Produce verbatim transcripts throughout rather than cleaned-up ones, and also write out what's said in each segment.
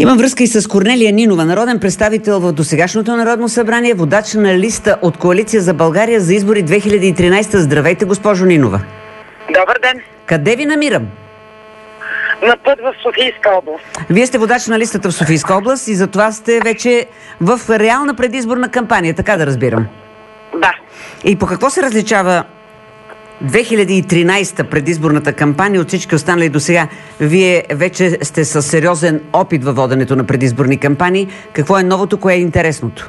Имам връзка и с Корнелия Нинова, народен представител в досегашното Народно събрание, водач на листа от Коалиция за България за избори две хиляди и тринадесета. Здравейте, госпожо Нинова. Добър ден. Къде ви намирам? На път в Софийска област. Вие сте водач на листата в Софийска област и затова сте вече в реална предизборна кампания, така да разбирам. Да. И по какво се различава две хиляди и тринадесета предизборната кампания от всички останали до сега? Вие вече сте със сериозен опит във воденето на предизборни кампании. Какво е новото, кое е интересното?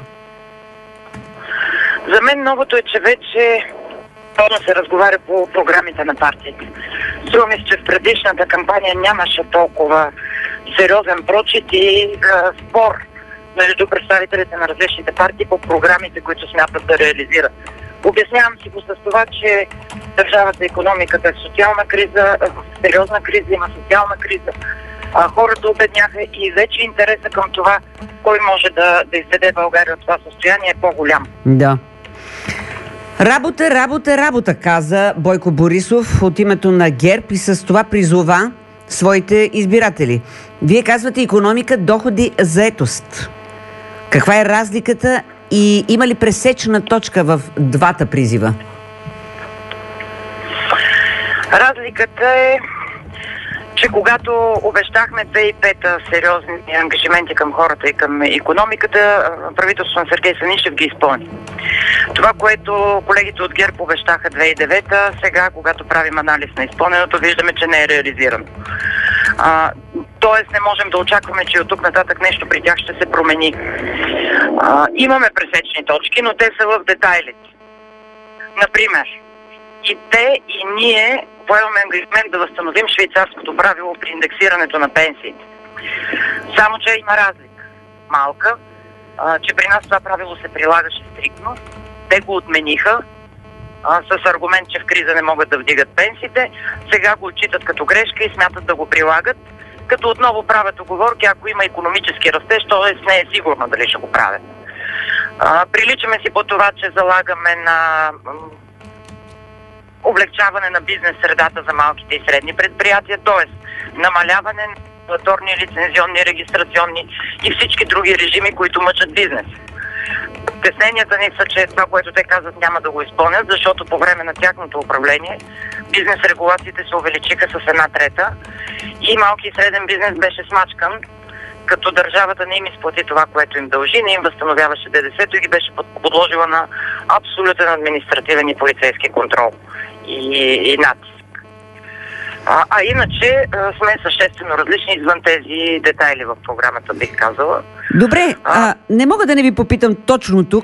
За мен новото е, че вече трудно се разговаря по програмите на партиите. Струва ми се, че в предишната кампания нямаше толкова сериозен прочит и а, спор между представителите на различните партии по програмите, които смятат да реализират. Обяснявам си го с това, че държавата, икономиката е в социална криза, в сериозна криза, има социална криза. А, хората обедняха и вече интереса към това, кой може да, да изведе България от това състояние е по-голям. Да. Работа, работа, работа, каза Бойко Борисов от името на ГЕРБ и с това призова своите избиратели. Вие казвате икономика, доходи, заетост. Каква е разликата и има ли пресечна точка в двата призива? Разликата е, че когато обещахме две хиляди и пета сериозни ангажименти към хората и към икономиката, правителството на Сергей Станишев ги изпълни. Това, което колегите от ГЕРБ обещаха две хиляди и девета, сега, когато правим анализ на изпълненото, виждаме, че не е реализирано. А, тоест не можем да очакваме, че от тук нататък нещо при тях ще се промени. А, имаме пресечни точки, но те са в детайлите. Например, и те, и ние поемаме ангажимент да възстановим швейцарското правило при индексирането на пенсиите. Само че има разлика. Малка, а, че при нас това правило се прилагаше стриктно. Те го отмениха а, с аргумент, че в криза не могат да вдигат пенсиите. Сега го отчитат като грешка и смятат да го прилагат, като отново правят уговорки, ако има икономически растеж, т.е. не е сигурно дали ще го правят. А, приличаме си по това, че залагаме на облегчаване на бизнес средата за малките и средни предприятия, т.е. намаляване на регулаторни, лицензионни, регистрационни и всички други режими, които мъчат бизнес. Тесненията ни са, че това, което те казват, няма да го изпълнят, защото по време на тяхното управление бизнес регулациите се увеличиха с една трета и малки и среден бизнес беше смачкан, като държавата не им изплати това, което им дължи, не им възстановяваше ДДС-то и ги беше подложила на абсолютен административен и полицейски контрол и, и натиск. А, а иначе а, сме съществено различни извън тези детайли в програмата, бих казала. Добре, а, не мога да не ви попитам точно тук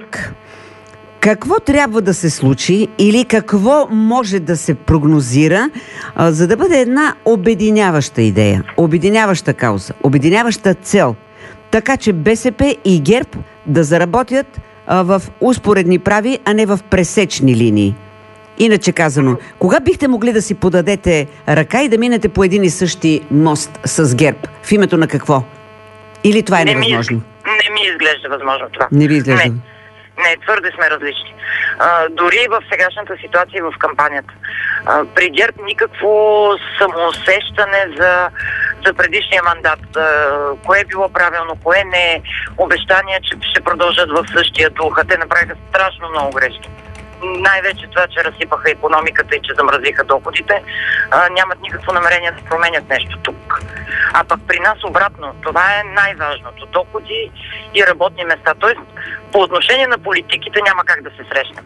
какво трябва да се случи или какво може да се прогнозира, а, за да бъде една обединяваща идея, обединяваща кауза, обединяваща цел, така че БСП и ГЕРБ да заработят а, в успоредни прави, а не в пресечни линии. Иначе казано, кога бихте могли да си подадете ръка и да минете по един и същи мост с ГЕРБ? В името на какво? Или това е не невъзможно? Ми, не ми изглежда възможно това. Не ви изглежда? Не, не твърде сме различни. А, дори в сегашната ситуация в кампанията. А, при ГЕРБ никакво самоусещане за, за предишния мандат. А, кое е било правилно, кое не е. Обещания, че ще продължат в същия дух. А те направиха страшно много грешки. Най-вече това, че разсипаха икономиката и че замразиха доходите, а, нямат никакво намерение да променят нещо тук. А пък при нас обратно, това е най-важното. Доходи и работни места. Тоест, по отношение на политиките няма как да се срещнем.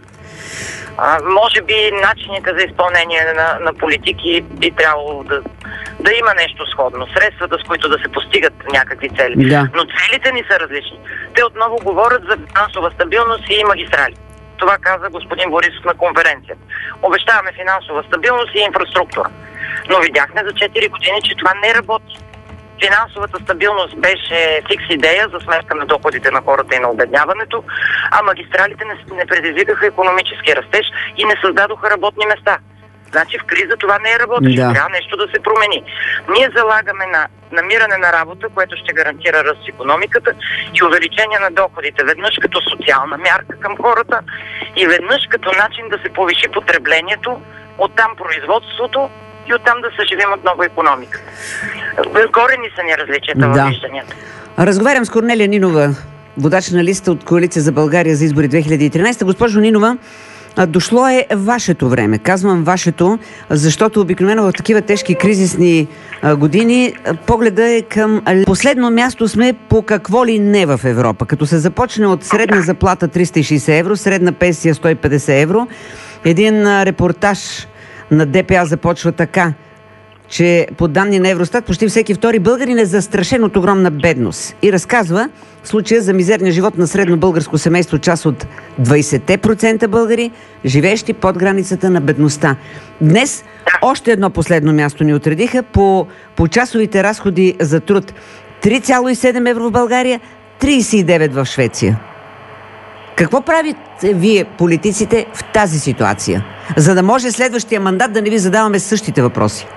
А, може би начините за изпълнение на, на политики би трябвало да, да има нещо сходно. Средствата, с които да се постигат някакви цели. Да. Но целите ни са различни. Те отново говорят за финансова стабилност и магистрали. Това каза господин Борисов на конференцията. Обещаваме финансова стабилност и инфраструктура. Но видяхме за четири години, че това не работи. Финансовата стабилност беше фикс идея за сметка на доходите на хората и на обедняването, а магистралите не, не предизвикаха икономически растеж и не създадоха работни места. Значи в криза това не е работещо. Да. Трябва нещо да се промени. Ние залагаме на намиране на работа, което ще гарантира ръст в икономиката и увеличение на доходите. Веднъж като социална мярка към хората и веднъж като начин да се повиши потреблението, оттам производството и оттам да съживим отново икономиката. Корени са ни различията да. във вижданията. Разговарям с Корнелия Нинова, водач на листа от Коалиция за България за избори две хиляди и тринадесета. Госпожо Нинова, дошло е вашето време. Казвам вашето, защото обикновено в такива тежки кризисни години погледа е към последно място сме по какво ли не в Европа. Като се започне от средна заплата триста и шейсет евро, средна пенсия сто и петдесет евро. Един репортаж на ДПА започва така, че по данни на Евростат почти всеки втори българин е застрашен от огромна бедност. И разказва случая за мизерния живот на средно българско семейство, част от двайсет процента българи, живеещи под границата на бедността. Днес още едно последно място ни отредиха по, по часовите разходи за труд. три цяло и седем евро в България, трийсет и девет в Швеция. Какво правите вие, политиците, в тази ситуация? За да може следващия мандат да не ви задаваме същите въпроси.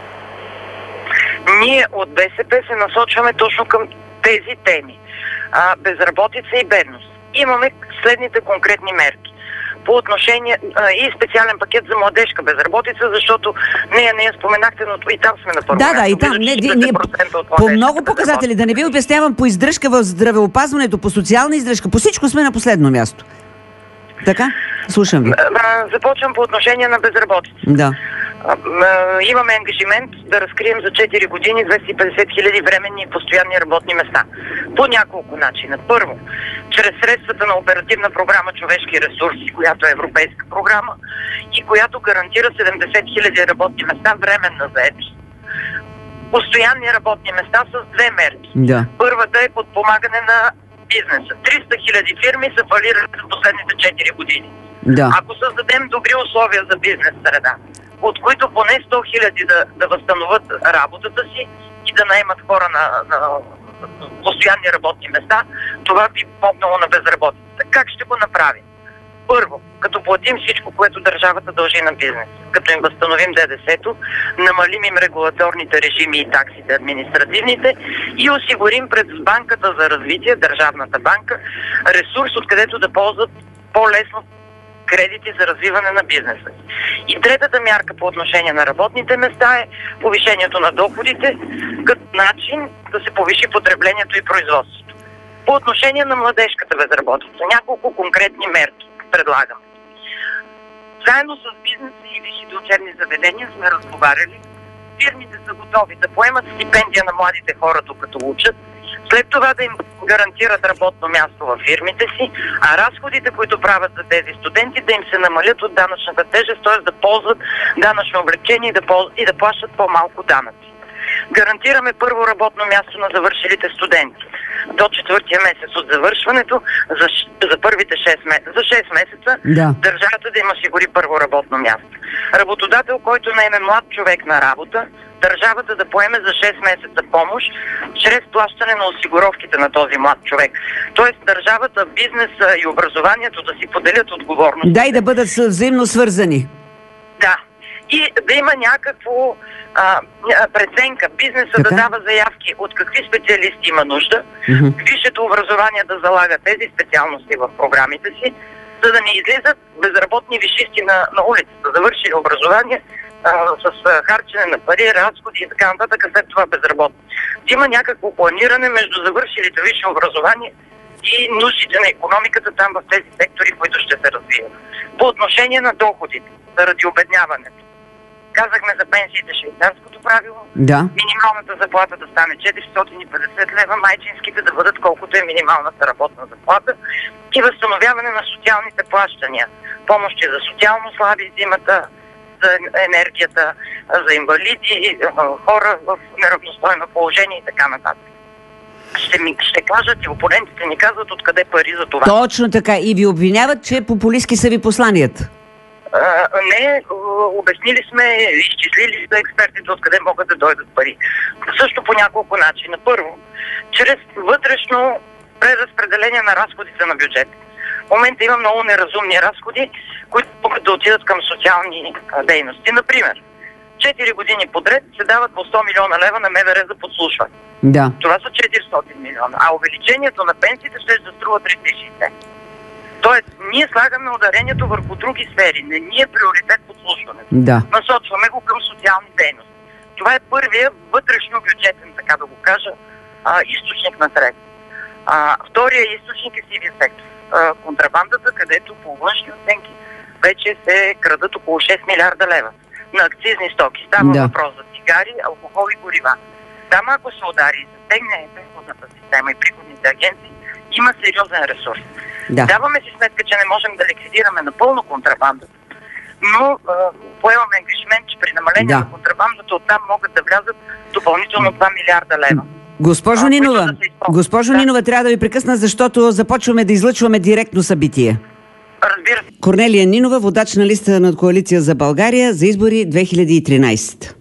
Ние от БСП се насочваме точно към тези теми. А, безработица и бедност. Имаме следните конкретни мерки. По отношение а, и специален пакет за младежка безработица, защото нея не я споменахте, но и там сме на първо. Да, да, и там. Не, ние, по много показатели, да не ви обяснявам, по издръжка в здравеопазването, по социална издръжка, по всичко сме на последно място. Така? Слушам ви. А, започвам по отношение на безработица. Да. Имаме ангажимент да разкрием за четири години двеста и петдесет хиляди временни и постоянни работни места. По няколко начина. Първо, чрез средствата на оперативна програма Човешки ресурси, която е европейска програма и която гарантира седемдесет хиляди работни места временна заетост. Постоянни работни места с две мерки. Да. Първата е подпомагане на бизнеса. триста хиляди фирми са фалирали за последните четири години. Да. Ако създадем добри условия за бизнес среда, от които поне сто хиляди да, да възстановят работата си и да наемат хора на, на постоянни работни места, това би помогнало на безработицата. Как ще го направим? Първо, като платим всичко, което държавата дължи на бизнес, като им възстановим ДДС-то, намалим им регулаторните режими и таксите административните и осигурим пред Банката за развитие, Държавната банка, ресурс, откъдето да ползват по-лесно кредити за развиване на бизнеса. И третата мярка по отношение на работните места е повишението на доходите, като начин да се повиши потреблението и производството. По отношение на младежката безработица, няколко конкретни мерки предлагам. Заедно с бизнеса и висшите учебни заведения сме разговаряли. Фирмите са готови да поемат стипендия на младите хора, докато учат, след това да им гарантират работно място във фирмите си, а разходите, които правят за тези студенти, да им се намалят от данъчната тежест, т.е. да ползват данъчно облегчение и да, полз... и да плащат по-малко данъци. Гарантираме първо работно място на завършилите студенти. До четвъртия месец от завършването, за, за първите шест месеца, за шест месеца, да. Държавата да им осигури първо работно място. Работодател, който наеме млад човек на работа, държавата да поеме за шест месеца помощ, чрез плащане на осигуровките на този млад човек. Тоест държавата, бизнеса и образованието да си поделят отговорност. Да, и да бъдат взаимно свързани. Да. И да има някакво а, преценка, бизнеса така? Да дава заявки от какви специалисти има нужда, mm-hmm. висшето образование да залага тези специалности в програмите си, за да не излизат безработни висшисти на, на улицата, завършили образование а, с а, харчене на пари, разходи и така нататък, след това безработни. Да има някакво планиране между завършилите висше образование и нуждите на икономиката там в тези сектори, които ще се развият. По отношение на доходите, заради обедняването, казахме за пенсиите швейцарското правило, да. Минималната заплата да стане четиристотин и петдесет лева, майчинските да бъдат колкото е минималната работна заплата и възстановяване на социалните плащания. Помощи за социално слаби, зимата, за енергията, за инвалиди, хора в неравностойно положение и така нататък. Ще, ми, ще кажат и опонентите ни казват откъде пари за това. Точно така. И ви обвиняват, че популистки са ви посланията. Uh, не, обяснили сме, изчислили за експертите откъде могат да дойдат пари. Също по няколко начина. Първо, чрез вътрешно преразпределение на разходите на бюджет. В момента има много неразумни разходи, които могат да отидат към социални а, дейности. Например, четири години подред се дават по сто милиона лева на МВР за подслушване. Да. Това са четиристотин милиона, а увеличението на пенсиите ще да струва триста и шейсет. Тоест, ние слагаме ударението върху други сфери. Не ни е приоритет подслушването. Да. Насочваме го към социални дейности. Това е първия вътрешно бюджетен, така да го кажа, а, източник на средства. А, втория източник е сивия сектор. А, контрабандата, където по външни оценки вече се крадат около шест милиарда лева на акцизни стоки. Става Да. въпрос за цигари, алкохол и горива. Там ако се удари и затегне приходната система и приходните агенции, има сериозен ресурс. Да. Даваме си сметка, че не можем да ликвидираме напълно контрабандата, но а, поемаме ангажимент, че при намаление Да. на контрабандата оттам могат да влязат допълнително два милиарда лева. Госпожо А, които Нинова, да се използват. госпожо Да. Нинова, трябва да ви прекъсна, защото започваме да излъчваме директно събитие. Разбира се. Корнелия Нинова, водач на листа на Коалиция за България за избори две хиляди и тринадесета.